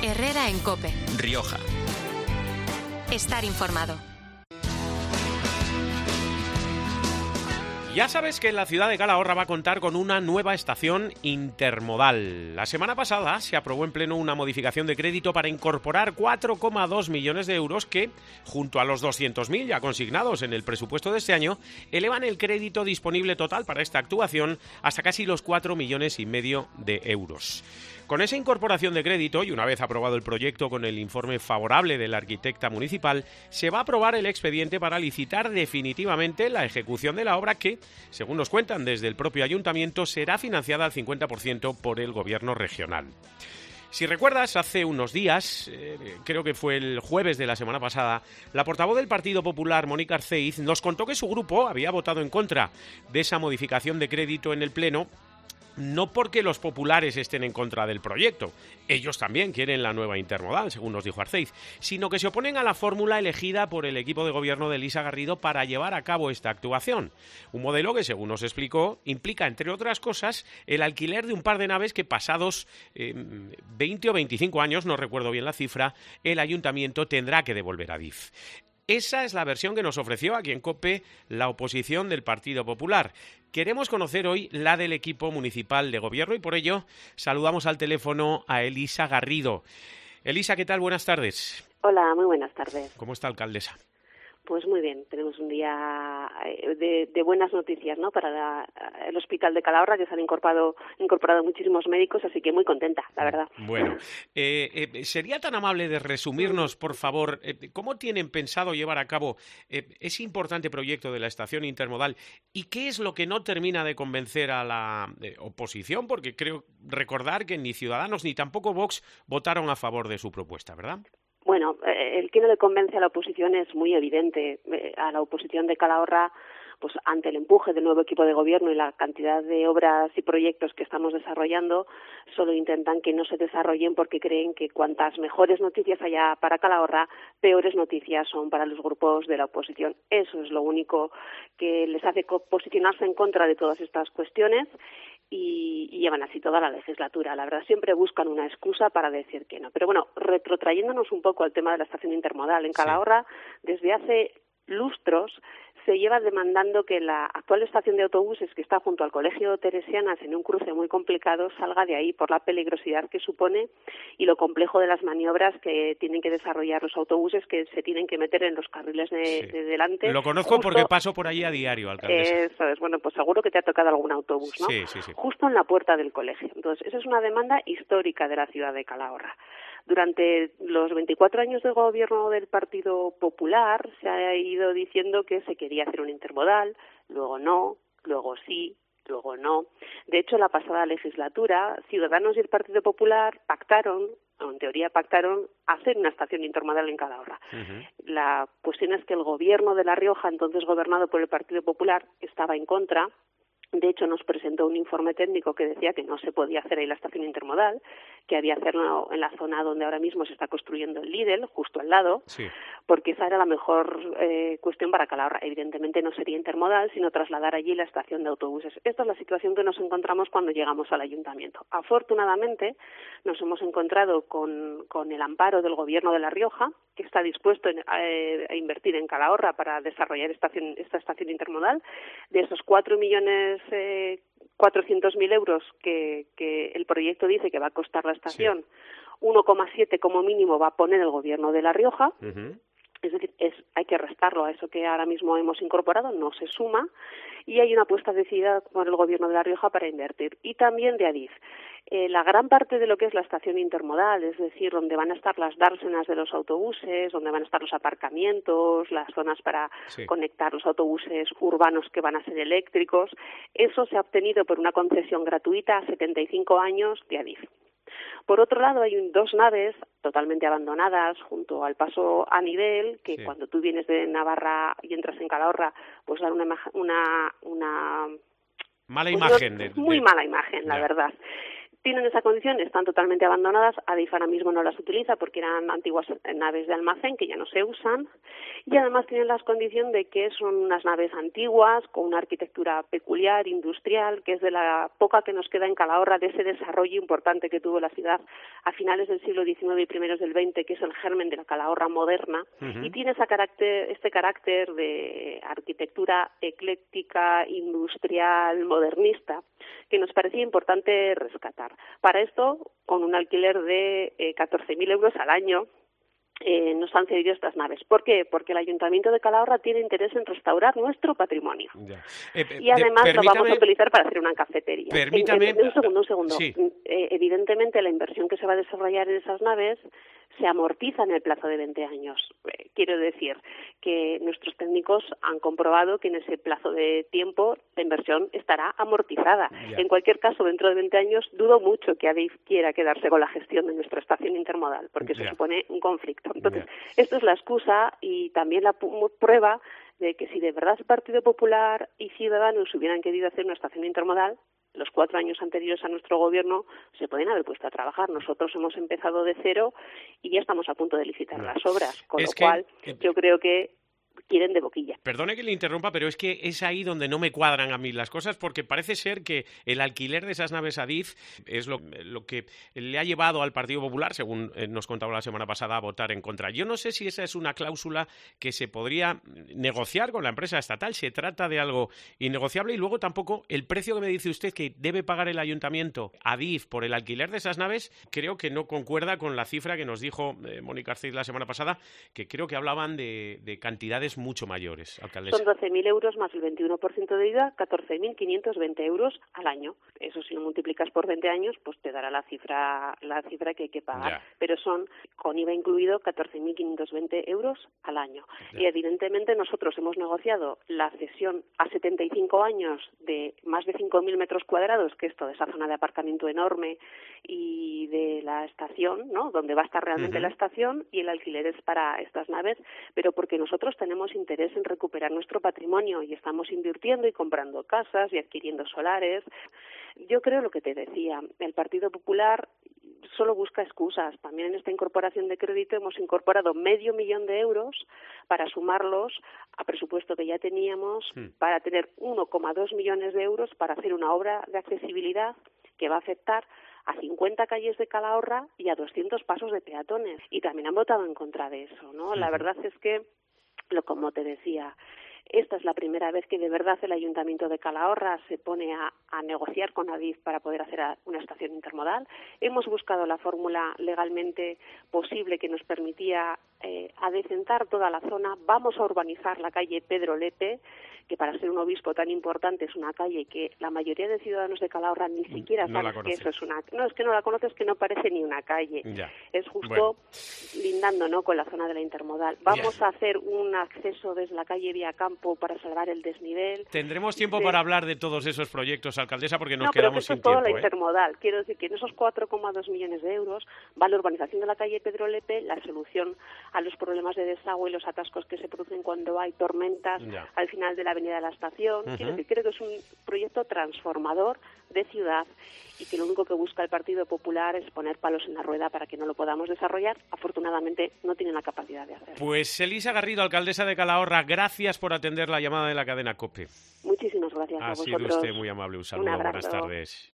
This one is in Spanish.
Herrera en COPE. Rioja. Estar informado. Ya sabes que la ciudad de Calahorra va a contar con una nueva estación intermodal. La semana pasada se aprobó en pleno una modificación de crédito para incorporar 4,2 millones de euros que, junto a los 200.000 ya consignados en el presupuesto de este año, elevan el crédito disponible total para esta actuación hasta casi los 4,5 millones de euros. Con esa incorporación de crédito, y una vez aprobado el proyecto con el informe favorable de la arquitecta municipal, se va a aprobar el expediente para licitar definitivamente la ejecución de la obra que, según nos cuentan desde el propio ayuntamiento, será financiada al 50% por el gobierno regional. Si recuerdas, hace unos días, creo que fue el jueves de la semana pasada, la portavoz del Partido Popular, Mónica Arceiz, nos contó que su grupo había votado en contra de esa modificación de crédito en el Pleno. No porque los populares estén en contra del proyecto, ellos también quieren la nueva intermodal, según nos dijo Arceiz, sino que se oponen a la fórmula elegida por el equipo de gobierno de Elisa Garrido para llevar a cabo esta actuación. Un modelo que, según nos explicó, implica, entre otras cosas, el alquiler de un par de naves que pasados 20 o 25 años, no recuerdo bien la cifra, el ayuntamiento tendrá que devolver a DIF. Esa es la versión que nos ofreció aquí en COPE la oposición del Partido Popular. Queremos conocer hoy la del equipo municipal de gobierno y por ello saludamos al teléfono a Elisa Garrido. Elisa, ¿qué tal? Buenas tardes. Hola, muy buenas tardes. ¿Cómo está, alcaldesa? Pues muy bien, tenemos un día de buenas noticias, ¿no? Para el Hospital de Calahorra, que se han incorporado muchísimos médicos, así que muy contenta, la verdad. Bueno, ¿sería tan amable de resumirnos, por favor, cómo tienen pensado llevar a cabo ese importante proyecto de la estación intermodal y qué es lo que no termina de convencer a la oposición? Porque creo recordar que ni Ciudadanos ni tampoco Vox votaron a favor de su propuesta, ¿verdad? Bueno, el que no le convence a la oposición es muy evidente. A la oposición de Calahorra, pues ante el empuje del nuevo equipo de gobierno y la cantidad de obras y proyectos que estamos desarrollando, solo intentan que no se desarrollen porque creen que cuantas mejores noticias haya para Calahorra, peores noticias son para los grupos de la oposición. Eso es lo único que les hace posicionarse en contra de todas estas cuestiones. Y llevan así toda la legislatura. La verdad, siempre buscan una excusa para decir que no. Pero bueno, retrotrayéndonos un poco al tema de la estación intermodal en Calahorra, desde hace lustros se lleva demandando que la actual estación de autobuses, que está junto al Colegio Teresianas en un cruce muy complicado, salga de ahí por la peligrosidad que supone y lo complejo de las maniobras que tienen que desarrollar los autobuses, que se tienen que meter en los carriles de delante. Lo conozco porque paso por allí a diario, alcaldesa. Eso es, bueno, pues seguro que te ha tocado algún autobús, ¿no? Sí. Justo en la puerta del colegio. Entonces, esa es una demanda histórica de la ciudad de Calahorra. Durante los 24 años de gobierno del Partido Popular se ha ido diciendo que se quería hacer un intermodal, luego no, luego sí, luego no. De hecho, la pasada legislatura, Ciudadanos y el Partido Popular pactaron, o en teoría pactaron, hacer una estación intermodal en Calahorra. La cuestión es que el gobierno de La Rioja, entonces gobernado por el Partido Popular, estaba en contra. De hecho, nos presentó un informe técnico que decía que no se podía hacer ahí la estación intermodal, que había que hacerlo en la zona donde ahora mismo se está construyendo el Lidl, justo al lado, porque esa era la mejor cuestión para Calahorra. Evidentemente no sería intermodal, sino trasladar allí la estación de autobuses. Esta es la situación que nos encontramos cuando llegamos al ayuntamiento. Afortunadamente, nos hemos encontrado con el amparo del Gobierno de La Rioja, que está dispuesto a invertir en Calahorra para desarrollar esta estación intermodal. De esos 4.400.000 euros que el proyecto dice que va a costar la estación, 1,7 como mínimo va a poner el Gobierno de La Rioja. Es decir, hay que restarlo a eso que ahora mismo hemos incorporado, no se suma, y hay una apuesta decidida por el Gobierno de La Rioja para invertir. Y también de Adif. La gran parte de lo que es la estación intermodal, es decir, donde van a estar las dársenas de los autobuses, donde van a estar los aparcamientos, las zonas para conectar los autobuses urbanos que van a ser eléctricos, eso se ha obtenido por una concesión gratuita a 75 años de Adif. Por otro lado, hay dos naves totalmente abandonadas junto al paso a nivel, que cuando tú vienes de Navarra y entras en Calahorra, pues dan una mala imagen. Muy mala imagen, la verdad. tienen esa condición, están totalmente abandonadas. Adif ahora mismo no las utiliza porque eran antiguas naves de almacén que ya no se usan, y además tienen la condición de que son unas naves antiguas con una arquitectura peculiar, industrial, que es de la poca que nos queda en Calahorra de ese desarrollo importante que tuvo la ciudad a finales del siglo XIX y primeros del XX, que es el germen de la Calahorra moderna, y tiene este carácter de arquitectura ecléctica, industrial, modernista, que nos parecía importante rescatar. Para esto, con un alquiler de 14.000 euros al año, nos han cedido estas naves. ¿Por qué? Porque el Ayuntamiento de Calahorra tiene interés en restaurar nuestro patrimonio. Y además lo vamos a utilizar para hacer una cafetería. Un segundo. Sí. Evidentemente, la inversión que se va a desarrollar en esas naves se amortiza en el plazo de 20 años. Quiero decir que nuestros técnicos han comprobado que en ese plazo de tiempo la inversión estará amortizada. Ya. En cualquier caso, dentro de 20 años, dudo mucho que Adif quiera quedarse con la gestión de nuestra estación intermodal, porque eso supone un conflicto. Entonces, esto es la excusa y también la prueba de que si de verdad el Partido Popular y Ciudadanos hubieran querido hacer una estación intermodal, los 4 años anteriores a nuestro gobierno se pueden haber puesto a trabajar. Nosotros hemos empezado de cero y ya estamos a punto de licitar las obras, con lo cual yo creo que quieren de boquilla. Perdone que le interrumpa, pero es que es ahí donde no me cuadran a mí las cosas, porque parece ser que el alquiler de esas naves Adif es lo que le ha llevado al Partido Popular, según nos contaba la semana pasada, a votar en contra. Yo no sé si esa es una cláusula que se podría negociar con la empresa estatal. Se trata de algo innegociable, y luego tampoco el precio que me dice usted que debe pagar el ayuntamiento Adif por el alquiler de esas naves, creo que no concuerda con la cifra que nos dijo Mónica Arceiz la semana pasada, que creo que hablaban de cantidades mucho mayores, alcaldesa. Son 12.000 euros más el 21% de IVA, 14.520 euros al año. Eso, si lo multiplicas por 20 años, pues te dará la cifra que hay que pagar. Ya. Pero son, con IVA incluido, 14.520 euros al año. Ya. Y evidentemente nosotros hemos negociado la cesión a 75 años de más de 5.000 metros cuadrados, que es toda esa zona de aparcamiento enorme, y de la estación, ¿no?, donde va a estar realmente la estación, y el alquiler es para estas naves, pero porque nosotros tenemos interés en recuperar nuestro patrimonio y estamos invirtiendo y comprando casas y adquiriendo solares. Yo creo lo que te decía, el Partido Popular solo busca excusas. También en esta incorporación de crédito hemos incorporado 500.000 euros para sumarlos a presupuesto que ya teníamos, para tener 1,2 millones de euros para hacer una obra de accesibilidad que va a afectar a 50 calles de Calahorra y a 200 pasos de peatones. Y también han votado en contra de eso, ¿no? La verdad es que, como te decía, esta es la primera vez que de verdad el Ayuntamiento de Calahorra se pone a negociar con Adif para poder hacer una estación intermodal. Hemos buscado la fórmula legalmente posible que nos permitía adecentar toda la zona. Vamos a urbanizar la calle Pedro Lepe, que para ser un obispo tan importante es una calle que la mayoría de ciudadanos de Calahorra ni siquiera saben que eso es una... No, es que no la conoces, que no parece ni una calle. Ya. Es justo lindando, ¿no?, con la zona de la intermodal. Vamos a hacer un acceso desde la calle Viacampo para salvar el desnivel. Tendremos tiempo para hablar de todos esos proyectos, alcaldesa, porque nos pero quedamos que sin esto es tiempo. todo la intermodal. Quiero decir que en esos 4,2 millones de euros va la urbanización de la calle Pedro Lepe, la solución a los problemas de desagüe y los atascos que se producen cuando hay tormentas al final de la avenida de la estación. Quiero decir, creo que es un proyecto transformador de ciudad y que lo único que busca el Partido Popular es poner palos en la rueda para que no lo podamos desarrollar. Afortunadamente no tienen la capacidad de hacerlo. Pues Elisa Garrido, alcaldesa de Calahorra, gracias por atender la llamada de la cadena COPE. Muchísimas gracias a vosotros. Ha sido usted muy amable. Un saludo, buenas tardes.